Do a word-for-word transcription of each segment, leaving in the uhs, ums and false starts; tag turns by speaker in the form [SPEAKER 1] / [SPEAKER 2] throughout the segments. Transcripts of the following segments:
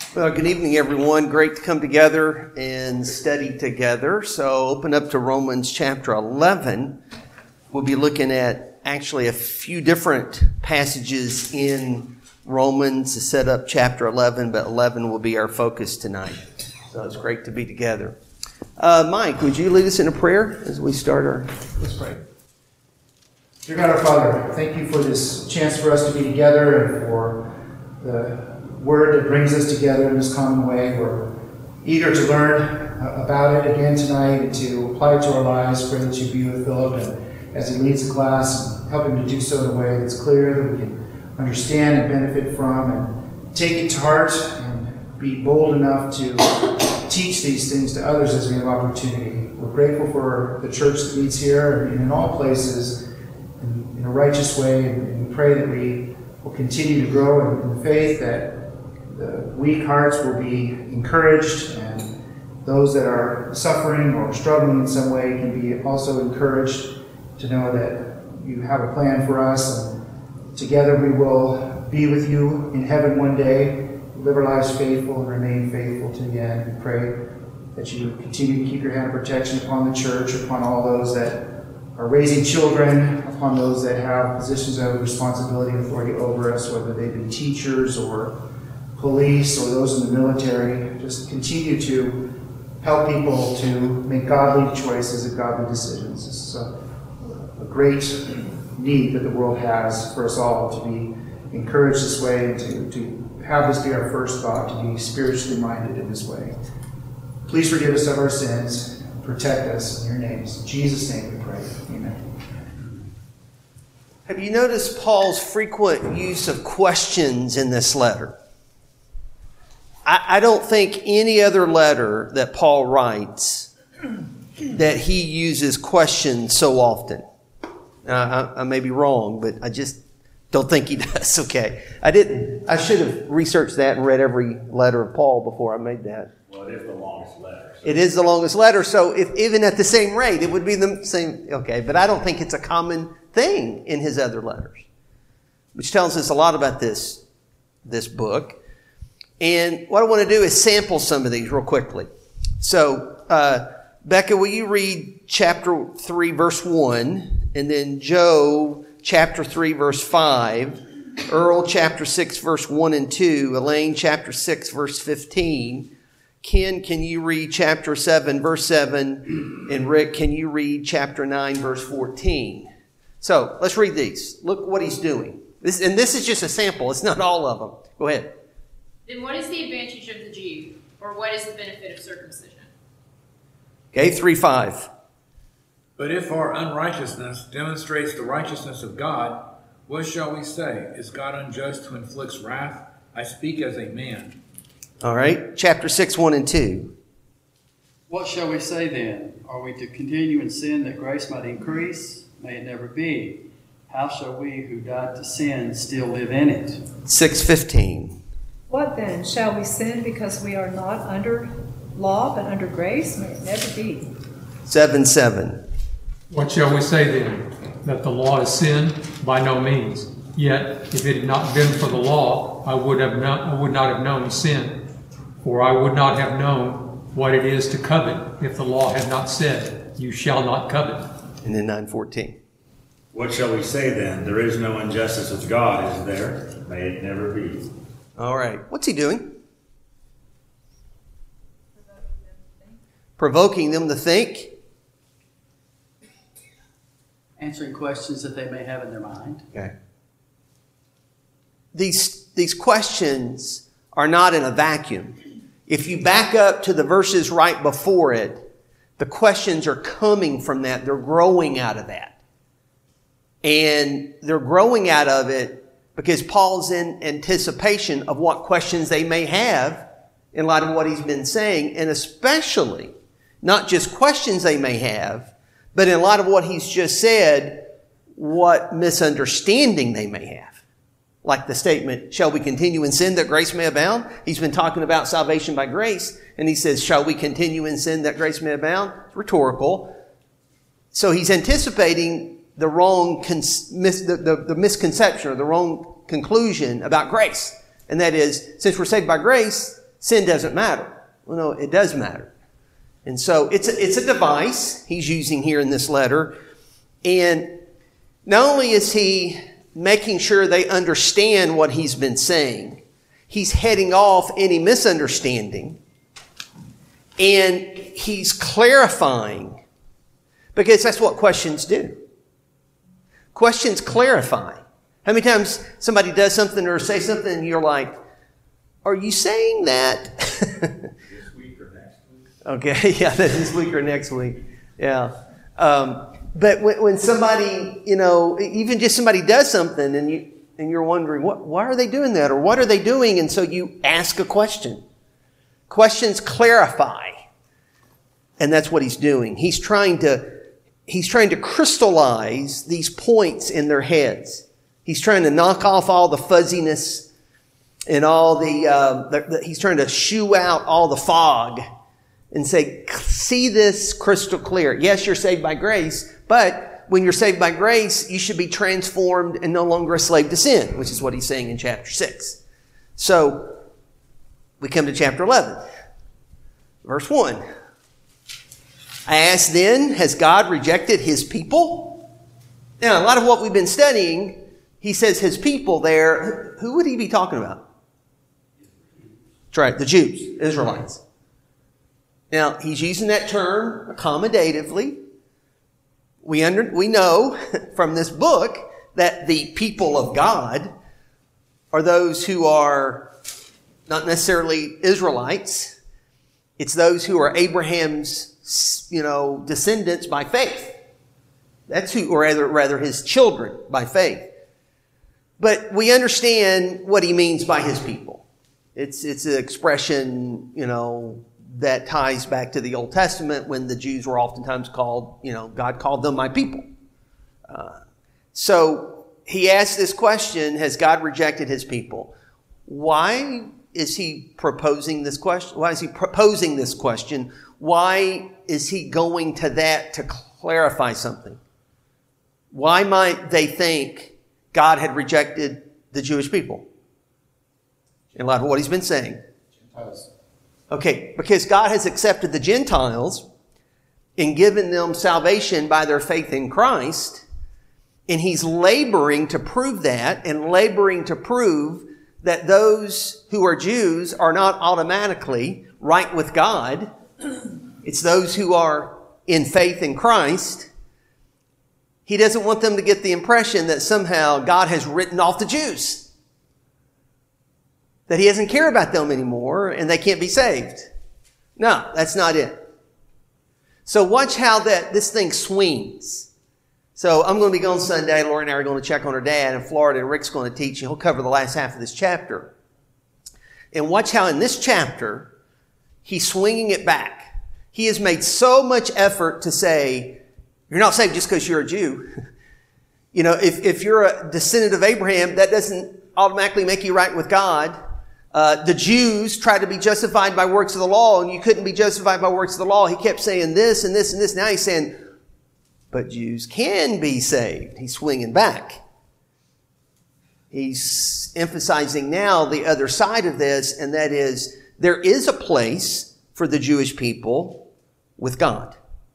[SPEAKER 1] Well, good evening, everyone. Great to come together and study together. So open up to Romans chapter eleven. We'll be looking at actually a few different passages in Romans to set up chapter eleven, but eleven will be our focus tonight. So it's great to be together. Uh, Mike, would you lead us in a prayer as we start our...
[SPEAKER 2] Let's pray. Dear God, our Father, thank you for this chance for us to be together and for the word that brings us together in this common way. We're eager to learn about it again tonight and to apply it to our lives. Pray that you be with Philip and as he leads the class, and help him to do so in a way that's clear, that we can understand and benefit from, and take it to heart and be bold enough to teach these things to others as we have opportunity. We're grateful for the church that meets here and in all places in, in a righteous way, and we pray that we will continue to grow in, in faith, that the weak hearts will be encouraged, and those that are suffering or struggling in some way can be also encouraged to know that you have a plan for us, and together we will be with you in heaven one day, live our lives faithful and remain faithful to the end. We pray that you continue to keep your hand of protection upon the church, upon all those that are raising children, upon those that have positions of responsibility and authority over us, whether they be teachers or police or those in the military. Just continue to help people to make godly choices and godly decisions. This is a, a great need that the world has for us all to be encouraged this way, and to, to have this be our first thought, to be spiritually minded in this way. Please forgive us of our sins. Protect us in your names. In Jesus' name we pray. Amen.
[SPEAKER 1] Have you noticed Paul's frequent use of questions in this letter? I don't think any other letter that Paul writes that he uses questions so often. Uh, I, I may be wrong, but I just don't think he does. Okay. I didn't, I should have researched that and read every letter of Paul before I made that.
[SPEAKER 3] Well, it is the longest letter. So.
[SPEAKER 1] It is the longest letter, so if even at the same rate, it would be the same. Okay, but I don't think it's a common thing in his other letters, which tells us a lot about this, this book. And what I want to do is sample some of these real quickly. So, uh, Becca, will you read chapter three, verse one, and then Joe, chapter three, verse five, Earl, chapter six, verse one and two, Elaine, chapter six, verse fifteen, Ken, can you read chapter seven, verse seven, and Rick, can you read chapter nine, verse fourteen? So, let's read these. Look what he's doing. This, and this is just a sample. It's not all of them. Go ahead.
[SPEAKER 4] Then what is the advantage of the Jew, or what is the benefit of circumcision?
[SPEAKER 1] Okay, three five.
[SPEAKER 3] But if our unrighteousness demonstrates the righteousness of God, what shall we say? Is God unjust who inflicts wrath? I speak as a man.
[SPEAKER 1] All right, chapter six, one and two.
[SPEAKER 5] What shall we say then? Are we to continue in sin that grace might increase? May it never be. How shall we who died to sin still live in it?
[SPEAKER 1] six fifteen.
[SPEAKER 6] What then? Shall we sin because we are not under law but under grace? May it never be.
[SPEAKER 1] seven seven.
[SPEAKER 7] What shall we say then? That the law is sin? By no means. Yet, if it had not been for the law, I would have not, I would not have known sin. For I would not have known what it is to covet if the law had not said, you shall not covet.
[SPEAKER 1] And then nine fourteen.
[SPEAKER 8] What shall we say then? There is no injustice with God, is there? May it never be.
[SPEAKER 1] All right. What's he doing? Provoking them to think.
[SPEAKER 5] Answering questions that they may have in their mind.
[SPEAKER 1] Okay. These, these questions are not in a vacuum. If you back up to the verses right before it, the questions are coming from that. They're growing out of that. And they're growing out of it because Paul's in anticipation of what questions they may have in light of what he's been saying, and especially not just questions they may have, but in light of what he's just said, what misunderstanding they may have. Like the statement, shall we continue in sin that grace may abound? He's been talking about salvation by grace, and he says, shall we continue in sin that grace may abound? It's rhetorical. So he's anticipating the wrong, mis- the, the, the misconception or the wrong conclusion about grace. And that is, since we're saved by grace, sin doesn't matter. Well, no, it does matter. And so it's a, it's a device he's using here in this letter. And not only is he making sure they understand what he's been saying, he's heading off any misunderstanding. And he's clarifying, because that's what questions do. Questions clarify. How many times somebody does something or say something and you're like, are you saying that?
[SPEAKER 8] This week or next week?
[SPEAKER 1] Okay, yeah, this week or next week. Yeah. Um, but when, when somebody, you know, even just somebody does something and you and you're wondering, what, why are they doing that? Or what are they doing? And so you ask a question. Questions clarify. And that's what he's doing. He's trying to, he's trying to crystallize these points in their heads. He's trying to knock off all the fuzziness and all the, uh, the, the he's trying to shoo out all the fog and say, see this crystal clear. Yes, you're saved by grace, but when you're saved by grace, you should be transformed and no longer a slave to sin, which is what he's saying in chapter six. So we come to chapter eleven, verse one. I ask then, has God rejected his people? Now, a lot of what we've been studying, he says his people there. Who would he be talking about? That's right, the Jews, Israelites. Now, he's using that term accommodatively. We under, we know from this book that the people of God are those who are not necessarily Israelites. It's those who are Abraham's, you know, descendants by faith. That's who, or rather, rather his children by faith. But we understand what he means by his people. It's, it's an expression, you know, that ties back to the Old Testament when the Jews were oftentimes called, you know, God called them my people. Uh, so he asked this question, has God rejected his people? Why is he proposing this question? Why is he proposing this question? Why is he going to that to clarify something? Why might they think God had rejected the Jewish people? In light of what he's been saying.
[SPEAKER 2] Gentiles.
[SPEAKER 1] Okay, because God has accepted the Gentiles and given them salvation by their faith in Christ, and he's laboring to prove that and laboring to prove that those who are Jews are not automatically right with God. It's those who are in faith in Christ. He doesn't want them to get the impression that somehow God has written off the Jews. That he doesn't care about them anymore and they can't be saved. No, that's not it. So watch how that this thing swings. So I'm going to be gone Sunday. Laura and I are going to check on her dad in Florida, and Rick's going to teach, and he'll cover the last half of this chapter. And watch how in this chapter, he's swinging it back. He has made so much effort to say, you're not saved just because you're a Jew. You know, if, if you're a descendant of Abraham, that doesn't automatically make you right with God. Uh, the Jews tried to be justified by works of the law, and you couldn't be justified by works of the law. He kept saying this and this and this. Now he's saying, but Jews can be saved. He's swinging back. He's emphasizing now the other side of this, and that is there is a place for the Jewish people with God.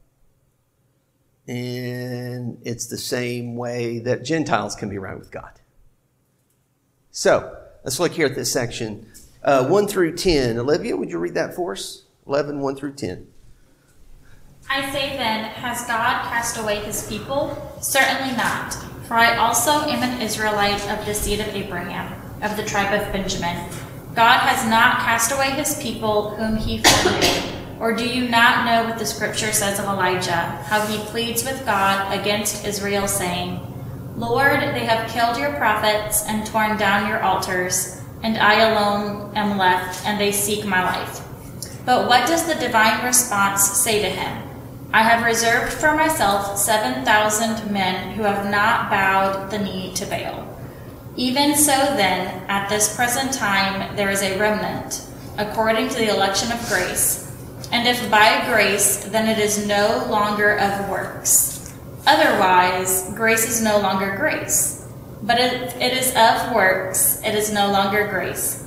[SPEAKER 1] And it's the same way that Gentiles can be right with God. So, let's look here at this section. Uh, one through ten. Olivia, would you read that for us? eleven, one through ten.
[SPEAKER 9] I say then, has God cast away his people? Certainly not. For I also am an Israelite of the seed of Abraham, of the tribe of Benjamin. God has not cast away his people whom he foreknew. Or do you not know what the scripture says of Elijah, how he pleads with God against Israel, saying, Lord, they have killed your prophets and torn down your altars, and I alone am left, and they seek my life. But what does the divine response say to him? I have reserved for myself seven thousand men who have not bowed the knee to Baal. Even so then, at this present time, there is a remnant, according to the election of grace. And if by grace, then it is no longer of works. Otherwise, grace is no longer grace. But if it is of works, it is no longer grace.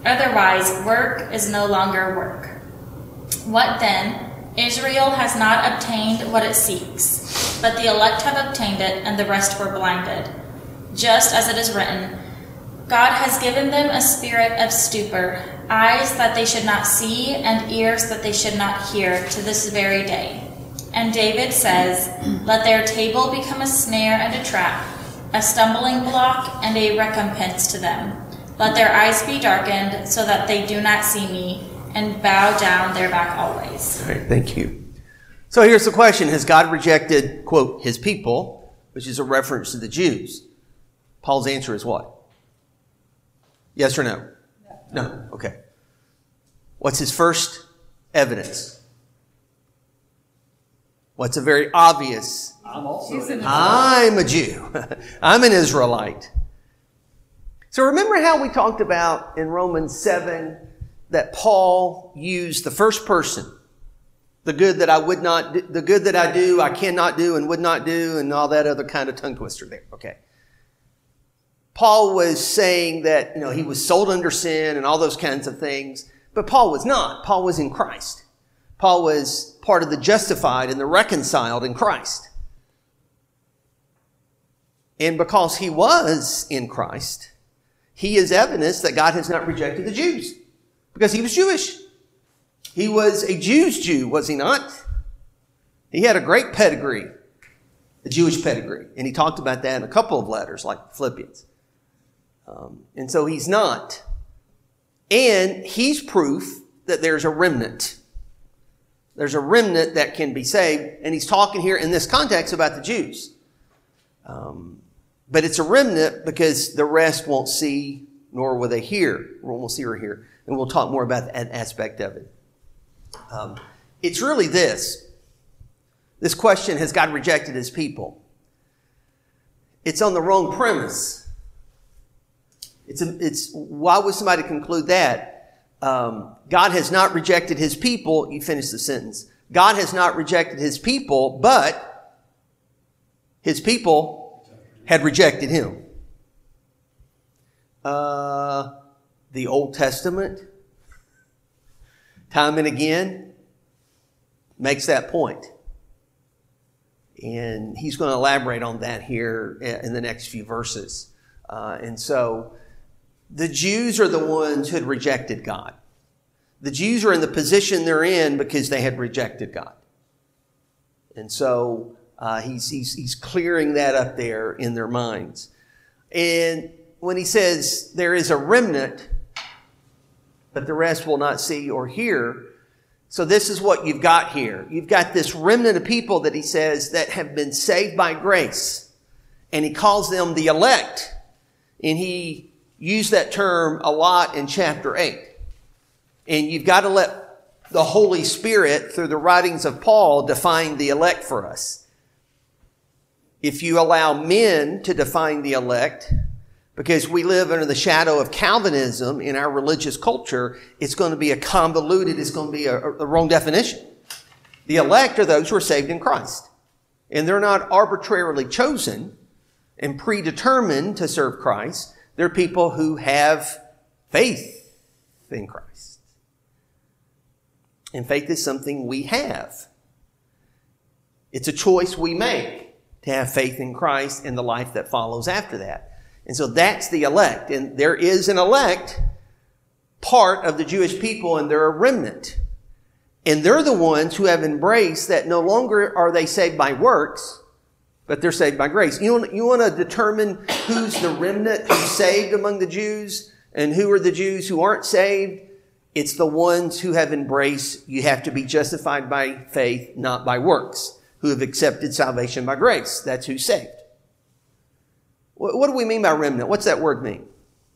[SPEAKER 9] Otherwise, work is no longer work. What then? Israel has not obtained what it seeks, but the elect have obtained it, and the rest were blinded. Just as it is written, God has given them a spirit of stupor, eyes that they should not see, and ears that they should not hear, to this very day. And David says, let their table become a snare and a trap, a stumbling block and a recompense to them. Let their eyes be darkened, so that they do not see me, and bow down their back always.
[SPEAKER 1] All right, thank you. So here's the question. Has God rejected, quote, his people, which is a reference to the Jews? Paul's answer is what? Yes or no? No. No. Okay. What's his first evidence? What's a very obvious?
[SPEAKER 5] I'm also
[SPEAKER 6] She's an
[SPEAKER 1] I'm a Jew. I'm an Israelite. So remember how we talked about in Romans seven that Paul used the first person, the good that I would not, do, the good that I do, I cannot do and would not do, and all that other kind of tongue twister there. Okay. Paul was saying that, you know, he was sold under sin and all those kinds of things, but Paul was not. Paul was in Christ. Paul was part of the justified and the reconciled in Christ. And because he was in Christ, he is evidence that God has not rejected the Jews because he was Jewish. He was a Jew's Jew, was he not? He had a great pedigree, a Jewish pedigree. And he talked about that in a couple of letters like Philippians. Um, and so he's not. And he's proof that there's a remnant. There's a remnant that can be saved. And he's talking here in this context about the Jews. Um, but it's a remnant because the rest won't see, nor will they hear, or won't see or hear. And we'll talk more about that aspect of it. Um, it's really this. This question, has God rejected his people? It's on the wrong premise. It's, a, it's why would somebody conclude that? Um, God has not rejected his people. You finish the sentence. God has not rejected his people, but his people had rejected him. Uh, the Old Testament, time and again, makes that point. And he's going to elaborate on that here in the next few verses. Uh, and so the Jews are the ones who had rejected God. The Jews are in the position they're in because they had rejected God. And so uh, he's, he's, he's clearing that up there in their minds. And when he says there is a remnant, but the rest will not see or hear. So this is what you've got here. You've got this remnant of people that he says that have been saved by grace. And he calls them the elect. And he used that term a lot in chapter eight. And you've got to let the Holy Spirit, through the writings of Paul, define the elect for us. If you allow men to define the elect, because we live under the shadow of Calvinism in our religious culture, it's going to be a convoluted, it's going to be a, a wrong definition. The elect are those who are saved in Christ. And they're not arbitrarily chosen and predetermined to serve Christ. They're people who have faith in Christ. And faith is something we have. It's a choice we make to have faith in Christ and the life that follows after that. And so that's the elect. And there is an elect part of the Jewish people, and they're a remnant. And they're the ones who have embraced that no longer are they saved by works, but they're saved by grace. You want, you want to determine who's the remnant who's saved among the Jews and who are the Jews who aren't saved? It's the ones who have embraced, you have to be justified by faith, not by works, who have accepted salvation by grace. That's who's saved. What, what do we mean by remnant? What's that word mean?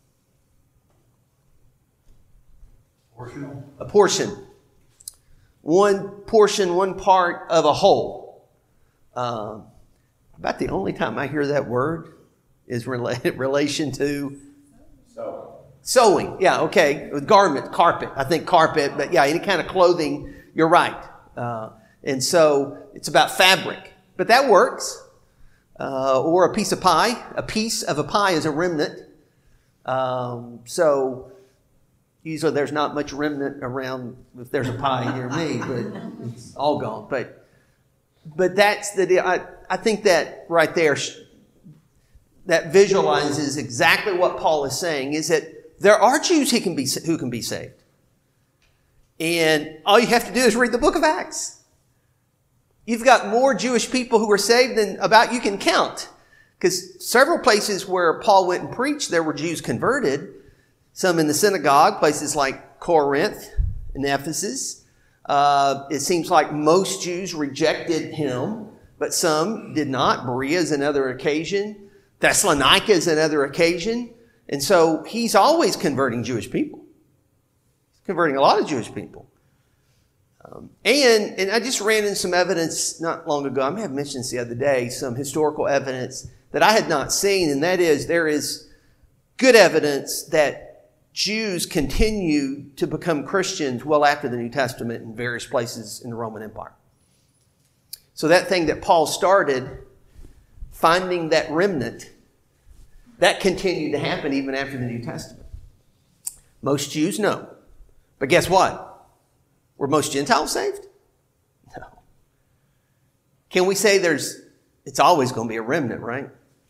[SPEAKER 5] Portional.
[SPEAKER 1] A portion. One portion, one part of a whole. Um, about the only time I hear that word is related relation to
[SPEAKER 8] So.
[SPEAKER 1] sewing. Yeah, okay. Garment, carpet. I think carpet, but yeah, any kind of clothing, you're right. Uh, and so it's about fabric. But that works. Uh, or a piece of pie. A piece of a pie is a remnant. Um, so Usually there's not much remnant around if there's a pie near me, but it's all gone. But but that's the deal. I, I think that right there, that visualizes exactly what Paul is saying, is that there are Jews who can be, who can be saved. And all you have to do is read the book of Acts. You've got more Jewish people who were saved than about you can count. Because several places where Paul went and preached, there were Jews converted. Some in the synagogue, places like Corinth and Ephesus. Uh, it seems like most Jews rejected him, but some did not. Berea is another occasion. Thessalonica is another occasion. And so he's always converting Jewish people. He's converting a lot of Jewish people. Um, and, and I just ran in some evidence not long ago. I may have mentioned this the other day, some historical evidence that I had not seen. And that is, there is good evidence that Jews continue to become Christians well after the New Testament in various places in the Roman Empire. So that thing that Paul started, finding that remnant, that continued to happen even after the New Testament. Most Jews, no. But guess what? Were most Gentiles saved? No. Can we say there's, it's always going to be a remnant, right?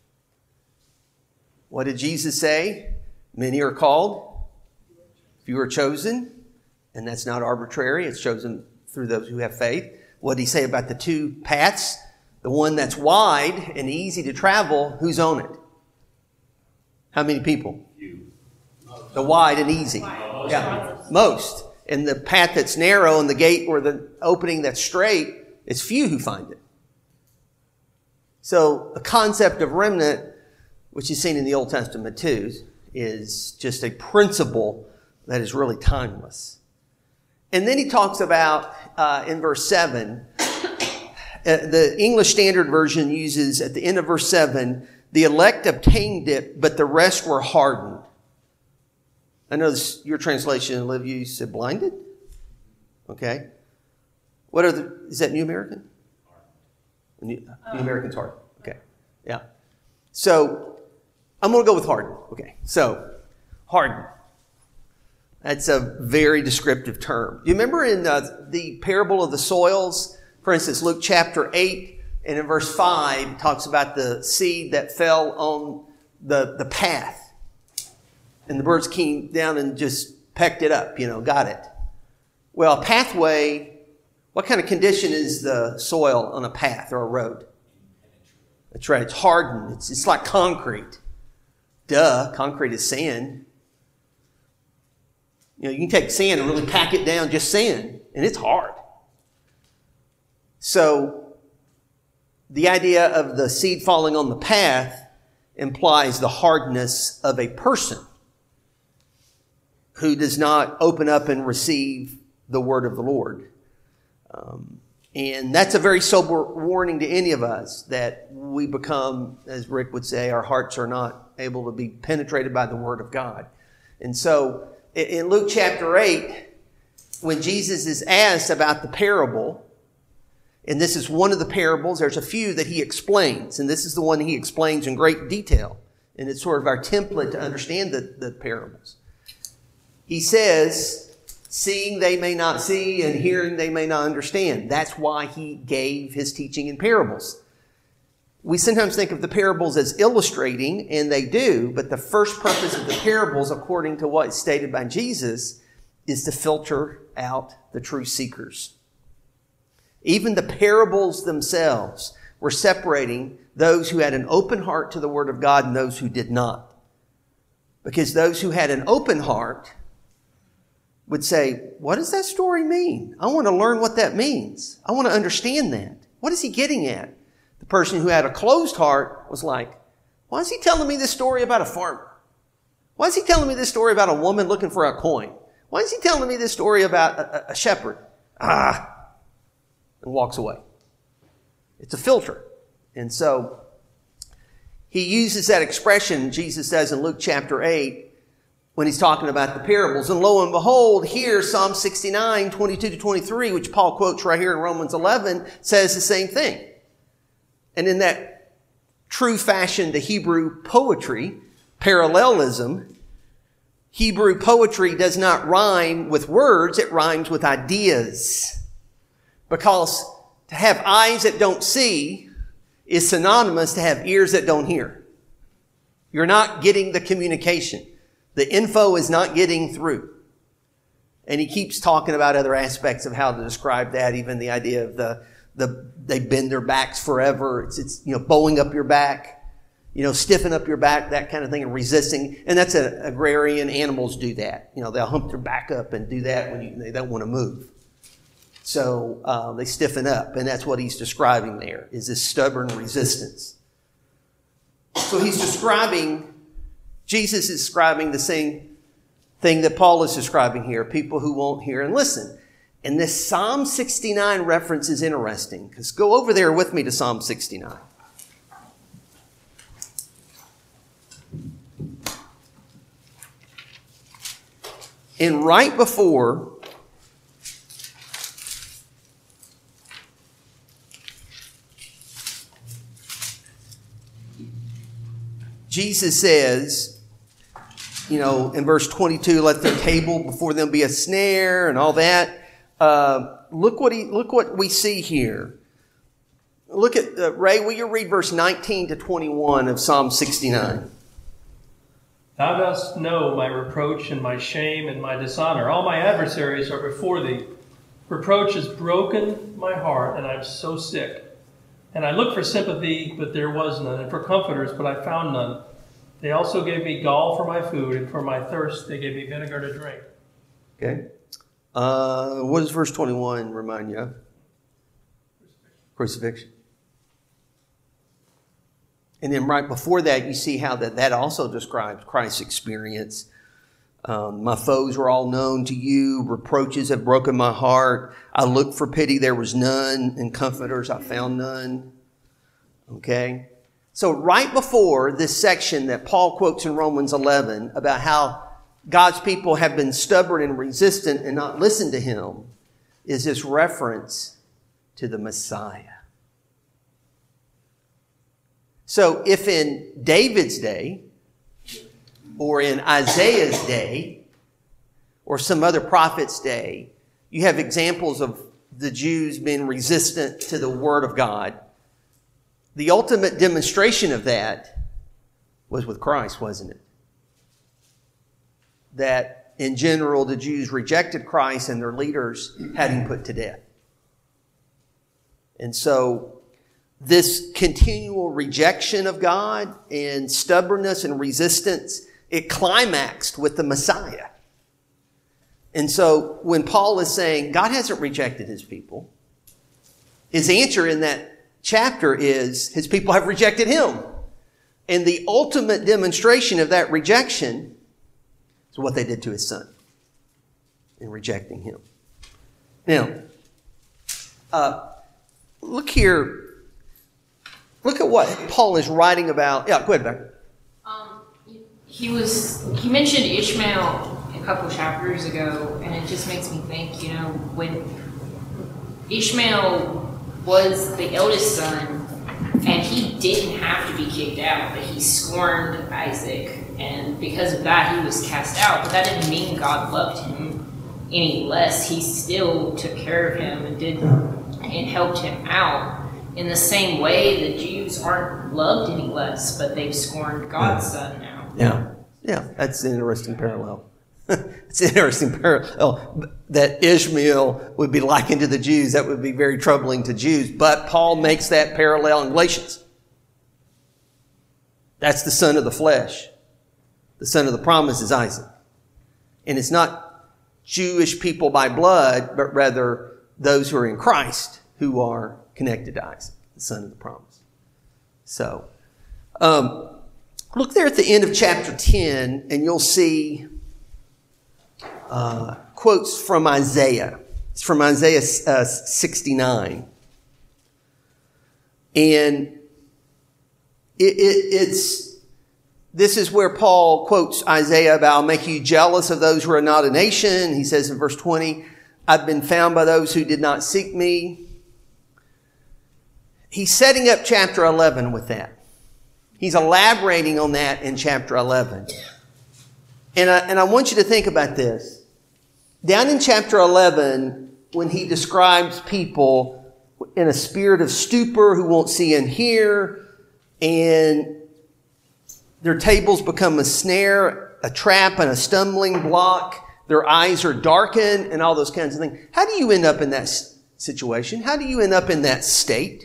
[SPEAKER 1] What did Jesus say? Many are called, few are chosen, and that's not arbitrary. It's chosen through those who have faith. What did he say about the two paths? The one that's wide and easy to travel, who's on it? How many people?
[SPEAKER 8] You.
[SPEAKER 1] The wide and easy. Yeah, most. And the path that's narrow and the gate or the opening that's straight, it's few who find it. So the concept of remnant, which is seen in the Old Testament too, is just a principle that is really timeless. And then he talks about, uh, in verse seven, uh, the English Standard Version uses at the end of verse seven, the elect obtained it, but the rest were hardened. I know this, your translation, Liv, you said blinded? Okay. What are the, is that New American? New, New American's hard. Okay. Yeah. So, I'm going to go with hardened. Okay. So, hardened. That's a very descriptive term. Do you remember in uh, the parable of the soils? For instance, Luke chapter eight and in verse five, it talks about the seed that fell on the, the path. And the birds came down and just pecked it up, you know, got it. Well, a pathway, what kind of condition is the soil on a path or a road? That's right, it's hardened. It's, it's like concrete. Duh, concrete is sand. You know, you can take sand and really pack it down, just sand, and it's hard. So, the idea of the seed falling on the path implies the hardness of a person who does not open up and receive the word of the Lord. Um, and that's a very sober warning to any of us, that we become, as Rick would say, our hearts are not able to be penetrated by the word of God. And so, in Luke chapter eight, when Jesus is asked about the parable, and this is one of the parables, there's a few that he explains, and this is the one he explains in great detail. And it's sort of our template to understand the, the parables. He says, seeing they may not see and hearing they may not understand. That's why he gave his teaching in parables. We sometimes think of the parables as illustrating, and they do, but the first purpose of the parables, according to what is stated by Jesus, is to filter out the true seekers. Even the parables themselves were separating those who had an open heart to the Word of God and those who did not. Because those who had an open heart would say, what does that story mean? I want to learn what that means. I want to understand that. What is he getting at? The person who had a closed heart was like, why is he telling me this story about a farmer? Why is he telling me this story about a woman looking for a coin? Why is he telling me this story about a, a shepherd? Ah, and walks away. It's a filter. And so he uses that expression, Jesus says in Luke chapter eight, when he's talking about the parables. And lo and behold, here Psalm sixty-nine, twenty-two to twenty-three, which Paul quotes right here in Romans eleven, says the same thing. And in that true fashion to Hebrew poetry, parallelism, Hebrew poetry does not rhyme with words, it rhymes with ideas. Because to have eyes that don't see is synonymous to have ears that don't hear. You're not getting the communication. The info is not getting through. And he keeps talking about other aspects of how to describe that, even the idea of the, the they bend their backs forever. It's, it's you know, bowing up your back, you know, stiffen up your back, that kind of thing, and resisting. And that's a agrarian. Animals do that. You know, they'll hump their back up and do that when you, they don't want to move. So uh, they stiffen up, and that's what he's describing there, is this stubborn resistance. So he's describing, Jesus is describing the same thing that Paul is describing here, people who won't hear and listen. And this Psalm sixty-nine reference is interesting, because go over there with me to Psalm sixty-nine. And right before Jesus says, you know, in verse twenty-two, let their table before them be a snare and all that. Uh, look what he, look what we see here. Look at, uh, Ray, will you read verse nineteen to twenty-one of Psalm sixty-nine?
[SPEAKER 10] Thou dost know my reproach and my shame and my dishonor. All my adversaries are before thee. Reproach has broken my heart, and I am so sick. And I looked for sympathy, but there was none, and for comforters, but I found none. They also gave me gall for my food, and for my thirst they gave me vinegar to drink.
[SPEAKER 1] Okay. Uh, what does verse twenty-one remind you of? Crucifixion. And then right before that, you see how that, that also describes Christ's experience. Um, my foes were all known to you. Reproaches have broken my heart. I looked for pity. There was none. And comforters, I found none. Okay. So right before this section that Paul quotes in Romans eleven about how God's people have been stubborn and resistant and not listened to him is this reference to the Messiah. So if in David's day, or in Isaiah's day, or some other prophet's day, you have examples of the Jews being resistant to the Word of God, the ultimate demonstration of that was with Christ, wasn't it? That in general, the Jews rejected Christ and their leaders had him put to death. And so this continual rejection of God and stubbornness and resistance, it climaxed with the Messiah. And so when Paul is saying God hasn't rejected his people, his answer in that chapter is his people have rejected him. And the ultimate demonstration of that rejection is what they did to his son in rejecting him. Now, uh, look here. Look at what Paul is writing about. Yeah, go ahead, Becky.
[SPEAKER 4] Um, he was he mentioned Ishmael a couple chapters ago, and it just makes me think, you know, when Ishmael was the eldest son, and he didn't have to be kicked out, but he scorned Isaac, and because of that, he was cast out. But that didn't mean God loved him any less. He still took care of him and did and helped him out. In the same way, the Jews aren't loved any less, but they've scorned God's son now.
[SPEAKER 1] Yeah, yeah, that's an interesting parallel. It's an interesting parallel that Ishmael would be likened to the Jews. That would be very troubling to Jews. But Paul makes that parallel in Galatians. That's the son of the flesh. The son of the promise is Isaac. And it's not Jewish people by blood, but rather those who are in Christ who are connected to Isaac, the son of the promise. So, um, look there at the end of chapter ten, and you'll see uh, quotes from Isaiah. It's from Isaiah uh, sixty-nine. And it, it, it's this is where Paul quotes Isaiah about, I'll make you jealous of those who are not a nation. He says in verse twenty, I've been found by those who did not seek me. He's setting up chapter eleven with that. He's elaborating on that in chapter eleven. And I, and I want you to think about this. Down in chapter eleven, when he describes people in a spirit of stupor who won't see and hear, and their tables become a snare, a trap, and a stumbling block, their eyes are darkened, and all those kinds of things. How do you end up in that situation? How do you end up in that state?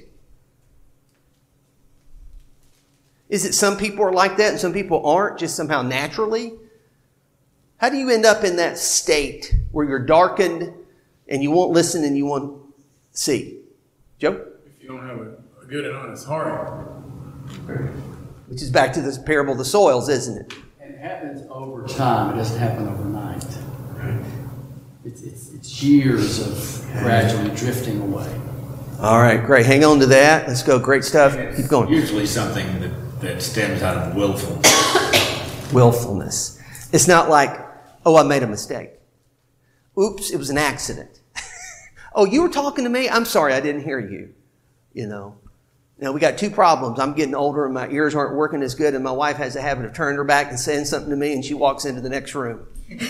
[SPEAKER 1] Is it some people are like that and some people aren't, just somehow naturally? How do you end up in that state where you're darkened and you won't listen and you won't see? Joe?
[SPEAKER 3] If you don't have a, a good and honest heart.
[SPEAKER 1] Which is back to this parable of the soils, isn't it?
[SPEAKER 5] And it happens over time. It doesn't happen overnight. Right. It's, it's, it's years of gradually drifting away.
[SPEAKER 1] All right, great. Hang on to that. Let's go. Great stuff. Keep going.
[SPEAKER 8] Usually something that, that stems out of willfulness.
[SPEAKER 1] Willfulness. It's not like, oh, I made a mistake. Oops, it was an accident. Oh, you were talking to me? I'm sorry, I didn't hear you. You know. Now, we got two problems. I'm getting older and my ears aren't working as good, and my wife has a habit of turning her back and saying something to me, and she walks into the next room.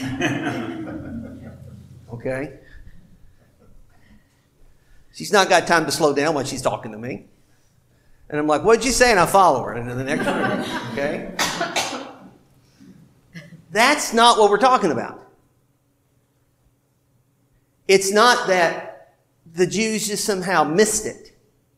[SPEAKER 1] Okay? She's not got time to slow down when she's talking to me. And I'm like, what'd you say? And I follow her into the next room. Okay? That's not what we're talking about. It's not that the Jews just somehow missed it.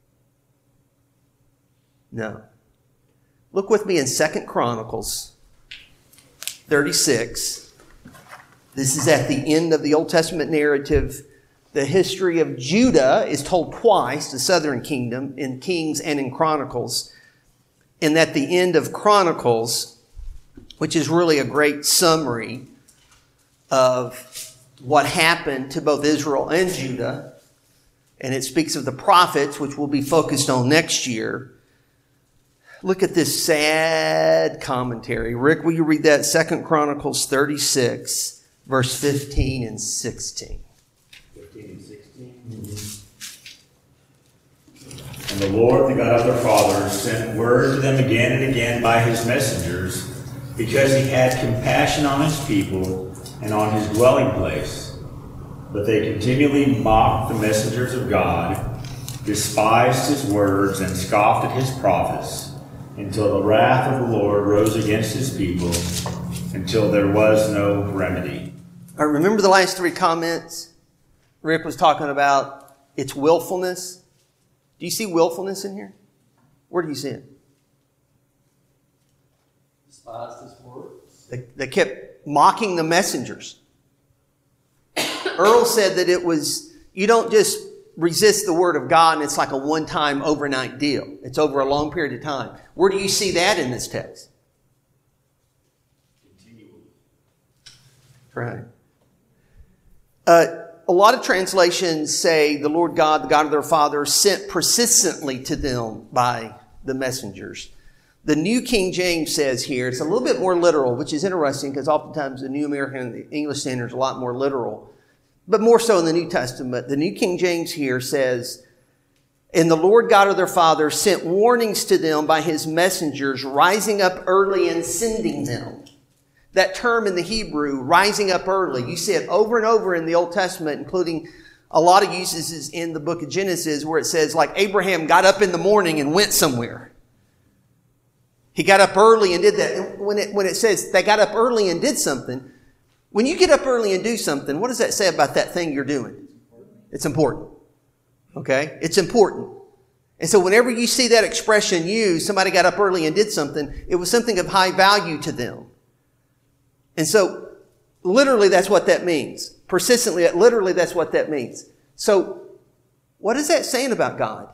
[SPEAKER 1] No. Look with me in Second Chronicles thirty-six. This is at the end of the Old Testament narrative. The history of Judah is told twice, the southern kingdom, in Kings and in Chronicles. And at the end of Chronicles, which is really a great summary of what happened to both Israel and Judah, and it speaks of the prophets, which we'll be focused on next year. Look at this sad commentary. Rick, will you read that? Second Chronicles thirty-six, verse fifteen and sixteen.
[SPEAKER 8] fifteen and sixteen. Mm-hmm. And the Lord, the God of their fathers, sent word to them again and again by his messengers, because he had compassion on his people and on his dwelling place. But they continually mocked the messengers of God, despised his words, and scoffed at his prophets, until the wrath of the Lord rose against his people, until there was no remedy.
[SPEAKER 1] All right, remember the last three comments? Rick was talking about its willfulness. Do you see willfulness in here? Where do you see it?
[SPEAKER 5] Despised his words.
[SPEAKER 1] They, they kept mocking the messengers. Earl said that it was, you don't just resist the word of God and it's like a one-time overnight deal. It's over a long period of time. Where do you see that in this text?
[SPEAKER 8] Continually.
[SPEAKER 1] Right. Uh, a lot of translations say the Lord God, the God of their fathers, sent persistently to them by the messengers. The New King James says here, it's a little bit more literal, which is interesting because oftentimes the New American and the English Standard is a lot more literal. But more so in the New Testament. The New King James here says, and the Lord God of their fathers sent warnings to them by his messengers, rising up early and sending them. That term in the Hebrew, rising up early, you see it over and over in the Old Testament, including a lot of uses in the book of Genesis where it says like Abraham got up in the morning and went somewhere. He got up early and did that. And when it, when it says they got up early and did something, when you get up early and do something, what does that say about that thing you're doing? It's important. Okay? It's important. And so whenever you see that expression used, somebody got up early and did something, it was something of high value to them. And so literally that's what that means. Persistently, literally that's what that means. So what is that saying about God?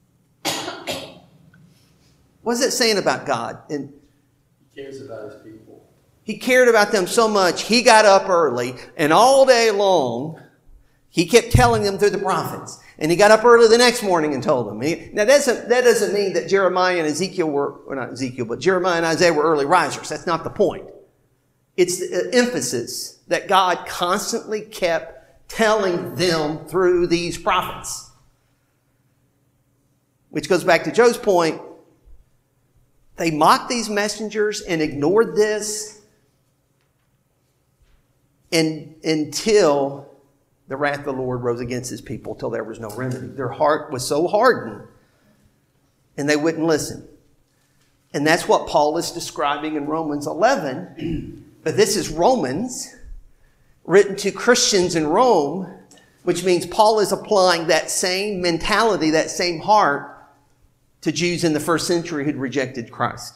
[SPEAKER 1] What is it saying about God? And
[SPEAKER 5] He cares about his people.
[SPEAKER 1] He cared about them so much, he got up early, and all day long, he kept telling them through the prophets. And he got up early the next morning and told them. He, now, that doesn't, that doesn't mean that Jeremiah and Ezekiel were, well, not Ezekiel, but Jeremiah and Isaiah were early risers. That's not the point. It's the emphasis that God constantly kept telling them through these prophets. Which goes back to Joe's point. They mocked these messengers and ignored this. and until the wrath of the Lord rose against his people, till there was no remedy. Their heart was so hardened, and they wouldn't listen. And that's what Paul is describing in Romans eleven. But this is Romans, written to Christians in Rome, which means Paul is applying that same mentality, that same heart, to Jews in the first century who'd rejected Christ.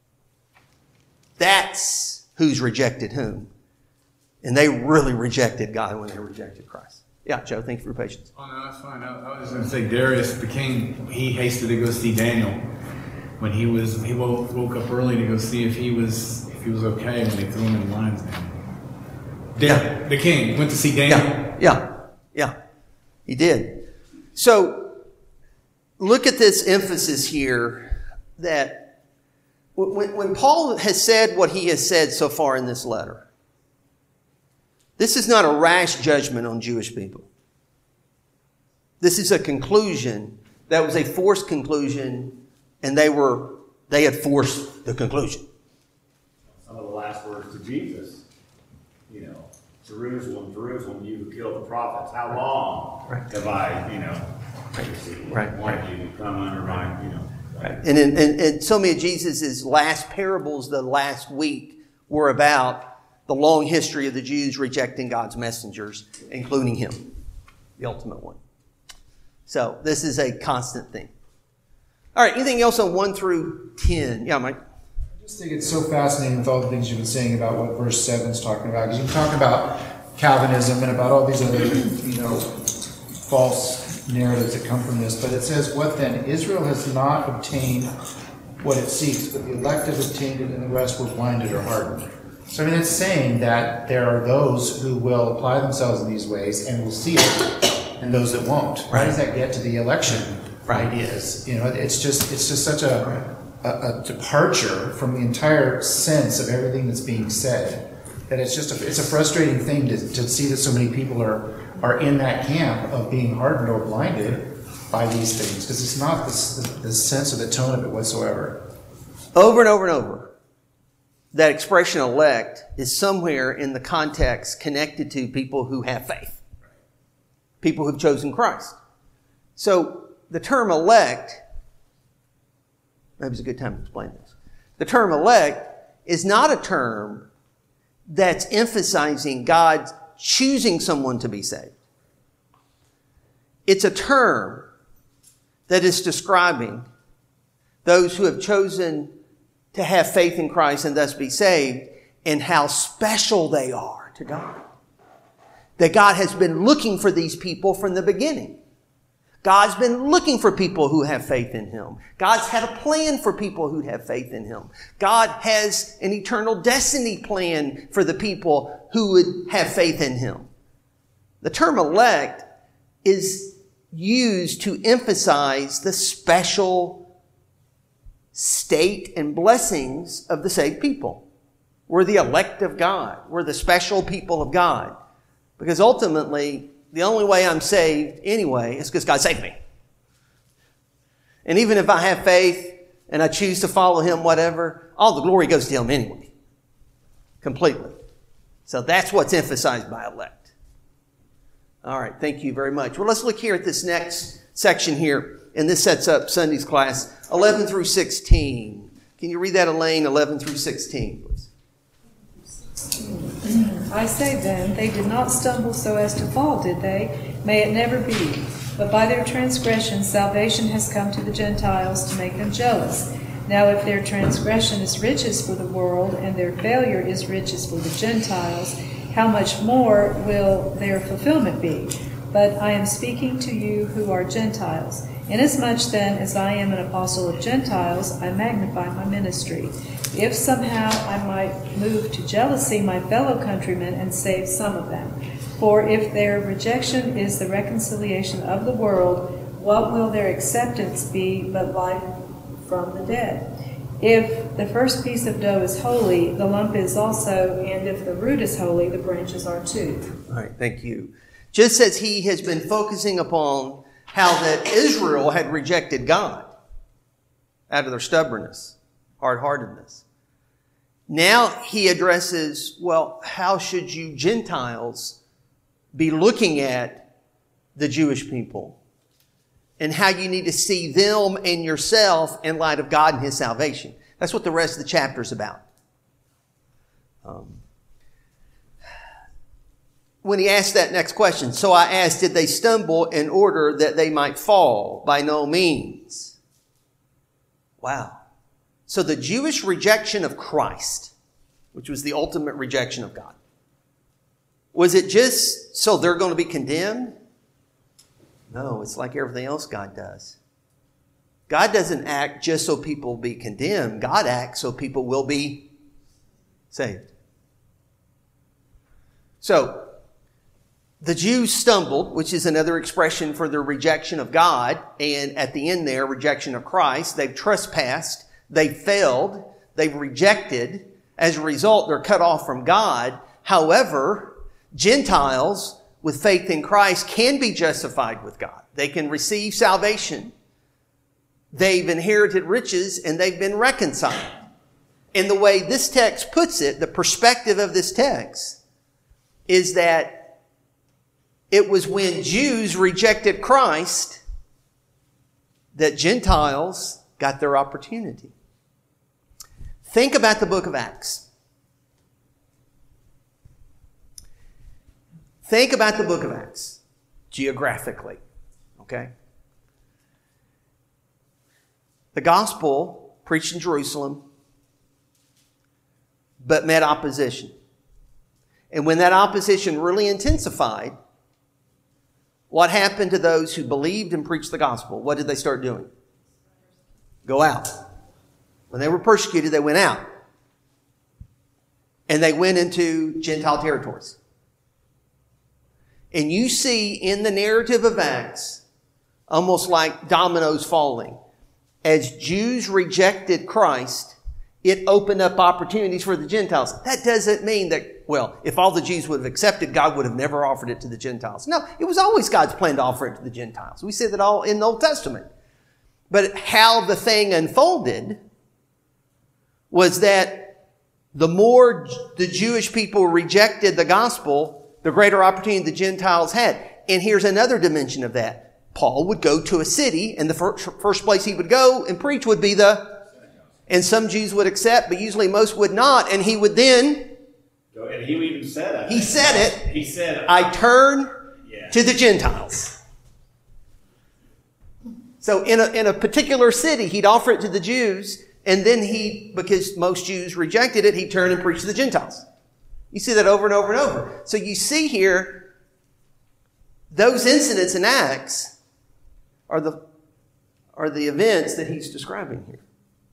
[SPEAKER 1] That's who's rejected whom. And they really rejected God when they rejected Christ. Yeah, Joe, thank you for your patience.
[SPEAKER 3] Oh, no, that's fine. I, I was going to say Darius the king, he hasted to go see Daniel when he was he woke, woke up early to go see if he was if he was okay when they threw him in the lion's den.
[SPEAKER 1] Yeah.
[SPEAKER 3] The king went to see Daniel.
[SPEAKER 1] Yeah, yeah, yeah. He did. So, look at this emphasis here that when, when Paul has said what he has said so far in this letter, this is not a rash judgment on Jewish people. This is a conclusion that was a forced conclusion, and they were they had forced the conclusion.
[SPEAKER 8] Some of the last words to Jesus, you know, Jerusalem, Jerusalem, you who killed the prophets, how long
[SPEAKER 1] right.
[SPEAKER 8] have I, you know,
[SPEAKER 1] right.
[SPEAKER 8] wanted
[SPEAKER 1] right.
[SPEAKER 8] you to come under my, you know.
[SPEAKER 1] Right. And, in, and, and so many of Jesus' last parables the last week were about the long history of the Jews rejecting God's messengers, including him, the ultimate one. So this is a constant thing. All right, anything else on one through ten? Yeah, Mike?
[SPEAKER 2] I just think it's so fascinating with all the things you've been saying about what verse seven is talking about. Because you can talk about Calvinism and about all these other, you know, false narratives that come from this. But it says, what then? Israel has not obtained what it seeks, but the elect have obtained it, and the rest were blinded or hardened. So, I mean, it's saying that there are those who will apply themselves in these ways and will see it, and those that won't. Right. How does that get to the election right. ideas? You know, it's just it's just such a, a, a departure from the entire sense of everything that's being said that it's just a, it's a frustrating thing to, to see that so many people are are in that camp of being hardened or blinded by these things, because it's not the, the, the sense or the tone of it whatsoever.
[SPEAKER 1] Over and over and over. That expression elect is somewhere in the context connected to people who have faith. People who've chosen Christ. So the term elect, maybe it's a good time to explain this. The term elect is not a term that's emphasizing God choosing someone to be saved. It's a term that is describing those who have chosen to have faith in Christ and thus be saved, and how special they are to God. That God has been looking for these people from the beginning. God's been looking for people who have faith in Him. God's had a plan for people who have faith in Him. God has an eternal destiny plan for the people who would have faith in Him. The term elect is used to emphasize the special state and blessings of the saved people. We're the elect of God. We're the special people of God. Because ultimately, the only way I'm saved anyway is because God saved me. And even if I have faith and I choose to follow Him, whatever, all the glory goes to Him anyway. Completely. So that's what's emphasized by elect. All right, thank you very much. Well, let's look here at this next section here. And this sets up Sunday's class, eleven through sixteen. Can you read that, Elaine, eleven through sixteen, please?
[SPEAKER 6] I say then, they did not stumble so as to fall, did they? May it never be. But by their transgression, salvation has come to the Gentiles to make them jealous. Now if their transgression is riches for the world, and their failure is riches for the Gentiles, how much more will their fulfillment be? But I am speaking to you who are Gentiles. Inasmuch then as I am an apostle of Gentiles, I magnify my ministry. If somehow I might move to jealousy my fellow countrymen and save some of them. For if their rejection is the reconciliation of the world, what will their acceptance be but life from the dead? If the first piece of dough is holy, the lump is also, and if the root is holy, the branches are too.
[SPEAKER 1] All right, thank you. Just as he has been focusing upon how that Israel had rejected God out of their stubbornness, hard-heartedness. Now he addresses, well, how should you Gentiles be looking at the Jewish people? And how you need to see them and yourself in light of God and His salvation. That's what the rest of the chapter is about. Um, when he asked that next question, so I asked, did they stumble in order that they might fall? By no means. Wow. So the Jewish rejection of Christ, which was the ultimate rejection of God, was it just so they're going to be condemned? No, it's like everything else God does. God doesn't act just so people will be condemned. God acts so people will be saved. So, the Jews stumbled, which is another expression for their rejection of God, and at the end there, rejection of Christ. They've trespassed. They failed. They've rejected. As a result, they're cut off from God. However, Gentiles with faith in Christ can be justified with God. They can receive salvation. They've inherited riches and they've been reconciled. And the way this text puts it, the perspective of this text, is that it was when Jews rejected Christ that Gentiles got their opportunity. Think about the book of Acts. Think about the book of Acts geographically, okay? The gospel preached in Jerusalem, but met opposition. And when that opposition really intensified, what happened to those who believed and preached the gospel? What did they start doing? Go out. When they were persecuted, they went out. And they went into Gentile territories. And you see in the narrative of Acts, almost like dominoes falling. As Jews rejected Christ, it opened up opportunities for the Gentiles. That doesn't mean that, well, if all the Jews would have accepted, God would have never offered it to the Gentiles. No, it was always God's plan to offer it to the Gentiles. We see that all in the Old Testament. But how the thing unfolded was that the more the Jewish people rejected the gospel, the greater opportunity the Gentiles had. And here's another dimension of that. Paul would go to a city, and the first place he would go and preach would be the... And some Jews would accept, but usually most would not. And he would then...
[SPEAKER 8] And he even said it.
[SPEAKER 1] He said it.
[SPEAKER 8] He said,
[SPEAKER 1] I turn
[SPEAKER 8] yeah.
[SPEAKER 1] to the Gentiles. So in a, in a particular city, he'd offer it to the Jews, and then he, because most Jews rejected it, he'd turn and preach to the Gentiles. You see that over and over and over. So you see here, those incidents in Acts are the, are the events that he's describing here.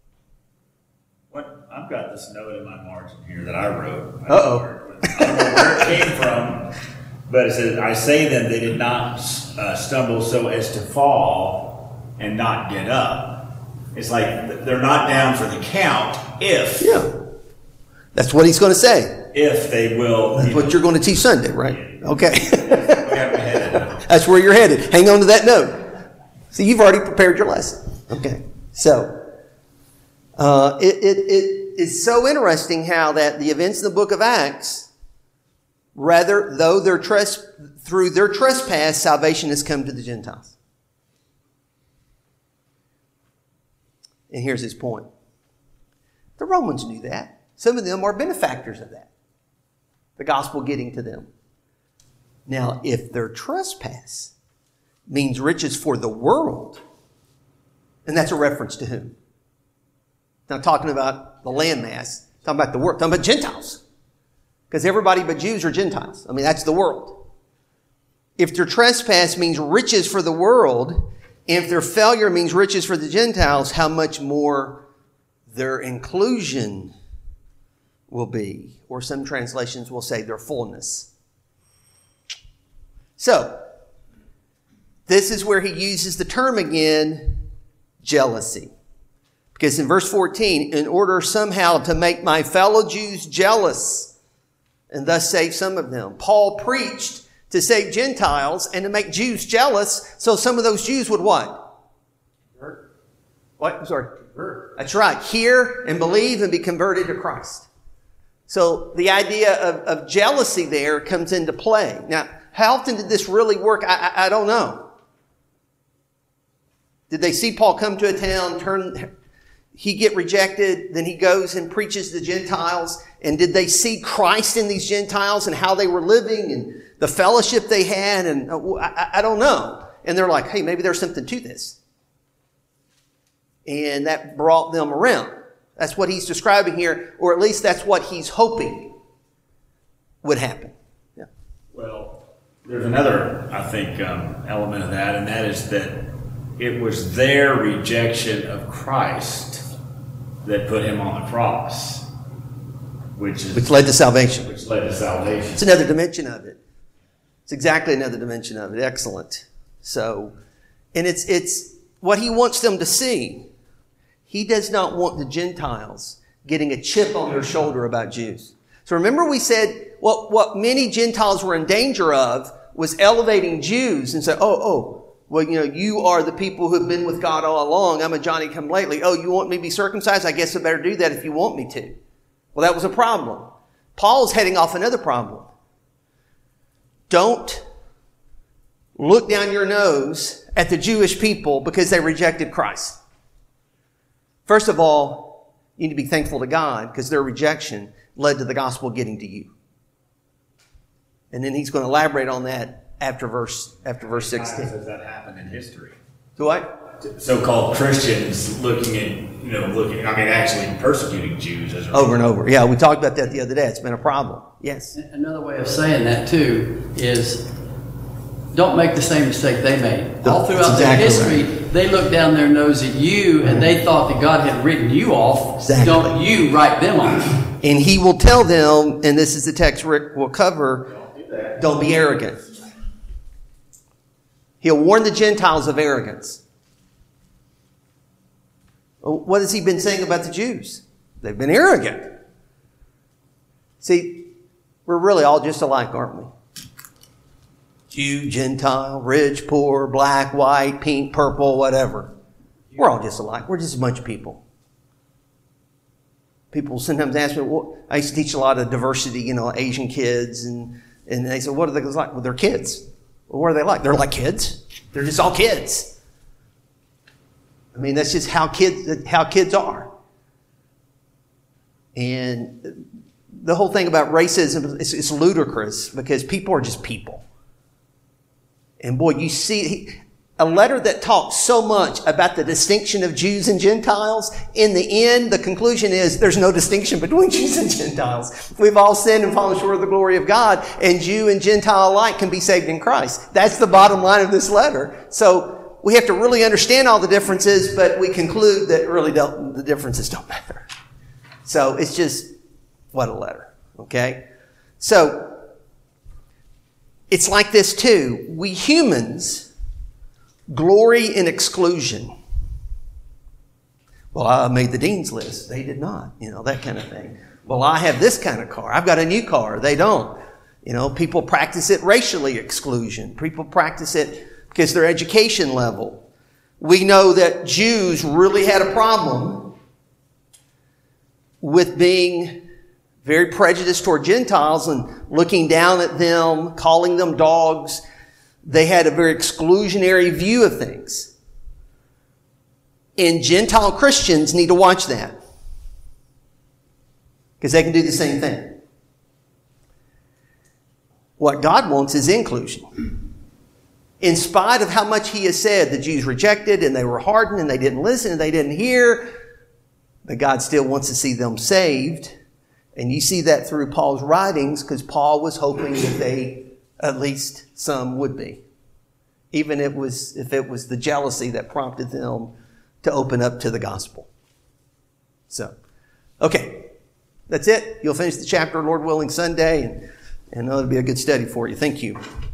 [SPEAKER 8] What, I've got this note in my margin here that I wrote. I
[SPEAKER 1] Uh-oh.
[SPEAKER 8] I don't know where it came from, but it says, I say then they did not uh, stumble so as to fall and not get up. It's like they're not down for the count if.
[SPEAKER 1] Yeah. That's what he's going to say.
[SPEAKER 8] If they will.
[SPEAKER 1] That's
[SPEAKER 8] you
[SPEAKER 1] what
[SPEAKER 8] know,
[SPEAKER 1] you're going to teach Sunday, right? Okay.
[SPEAKER 8] headed.
[SPEAKER 1] That's where you're headed. Hang on to that note. See, you've already prepared your lesson. Okay. So, uh, it, it, it is so interesting how that the events in the book of Acts, rather, though their tres- through their trespass, salvation has come to the Gentiles. And here's his point. The Romans knew that. Some of them are benefactors of that. The gospel getting to them. Now, if their trespass means riches for the world, and that's a reference to whom? Not talking about the landmass, talking about the world, talking about Gentiles. Because everybody but Jews are Gentiles. I mean, that's the world. If their trespass means riches for the world, and if their failure means riches for the Gentiles, how much more their inclusion will be. Or some translations will say their fullness. So, this is where he uses the term again, jealousy. Because in verse fourteen, in order somehow to make my fellow Jews jealous and thus save some of them, Paul preached to save Gentiles and to make Jews jealous, so some of those Jews would what? Convert. What? I'm sorry. Convert. That's right. Hear and believe and be converted to Christ. So the idea of, of jealousy there comes into play. Now, how often did this really work? I, I, I don't know. Did they see Paul come to a town, turn, he get rejected, then he goes and preaches to the Gentiles? And did they see Christ in these Gentiles and how they were living and the fellowship they had? And I, I don't know. And they're like, hey, maybe there's something to this. And that brought them around. That's what he's describing here, or at least that's what he's hoping would happen. Yeah.
[SPEAKER 8] Well, there's another, I think, um, element of that, and that is that it was their rejection of Christ that put him on the cross, which is
[SPEAKER 1] which led to salvation.
[SPEAKER 8] Which led to salvation.
[SPEAKER 1] It's another dimension of it. It's exactly another dimension of it. Excellent. So, and it's it's what he wants them to see. He does not want the Gentiles getting a chip on their shoulder about Jews. So remember we said what, what many Gentiles were in danger of was elevating Jews and say, oh, oh, well, you know, you are the people who have been with God all along. I'm a Johnny-come-lately. Oh, you want me to be circumcised? I guess I better do that if you want me to. Well, that was a problem. Paul's heading off another problem. Don't look down your nose at the Jewish people because they rejected Christ. First of all, you need to be thankful to God because their rejection led to the gospel getting to you. And then he's going to elaborate on that after verse after verse sixteen.
[SPEAKER 8] How does that happen in history?
[SPEAKER 1] So what?
[SPEAKER 8] So-called Christians looking at, you know, looking, I mean, actually persecuting Jews as a
[SPEAKER 1] over and over. Yeah, we talked about that the other day. It's been a problem. Yes.
[SPEAKER 5] Another way of saying that too is don't make the same mistake they made. All throughout
[SPEAKER 1] That's
[SPEAKER 5] their
[SPEAKER 1] exactly
[SPEAKER 5] history, right. They looked down their nose at you and they thought that God had written you off.
[SPEAKER 1] Exactly.
[SPEAKER 5] Don't you write them off.
[SPEAKER 1] And he will tell them, and this is the text Rick will cover, don't, don't be arrogant. He'll warn the Gentiles of arrogance. What has he been saying about the Jews? They've been arrogant. See, we're really all just alike, aren't we? Jew, Gentile, rich, poor, black, white, pink, purple, whatever. We're all just alike. We're just a bunch of people. People sometimes ask me, well, I used to teach a lot of diversity, you know, Asian kids, and, and they say, what are they like? Well, they're kids. Well, what are they like? They're like kids. They're just all kids. I mean, that's just how kids, how kids are. And the whole thing about racism is it's ludicrous because people are just people. And boy, you see a letter that talks so much about the distinction of Jews and Gentiles. In the end, the conclusion is there's no distinction between Jews and Gentiles. We've all sinned and fallen short of the glory of God, and Jew and Gentile alike can be saved in Christ. That's the bottom line of this letter. So we have to really understand all the differences, but we conclude that really don't, the differences don't matter. So it's just, what a letter. Okay? So, it's like this too. We humans glory in exclusion. Well, I made the dean's list. They did not. You know, that kind of thing. Well, I have this kind of car. I've got a new car. They don't. You know, people practice it racially exclusion. People practice it because their education level. We know that Jews really had a problem with being very prejudiced toward Gentiles and looking down at them, calling them dogs. They had a very exclusionary view of things. And Gentile Christians need to watch that. Because they can do the same thing. What God wants is inclusion. In spite of how much he has said, the Jews rejected and they were hardened and they didn't listen and they didn't hear, but God still wants to see them saved. And you see that through Paul's writings because Paul was hoping that they, at least some, would be. Even if it was, if it was the jealousy that prompted them to open up to the gospel. So, okay. That's it. You'll finish the chapter, Lord willing, Sunday. And, and it'll be a good study for you. Thank you.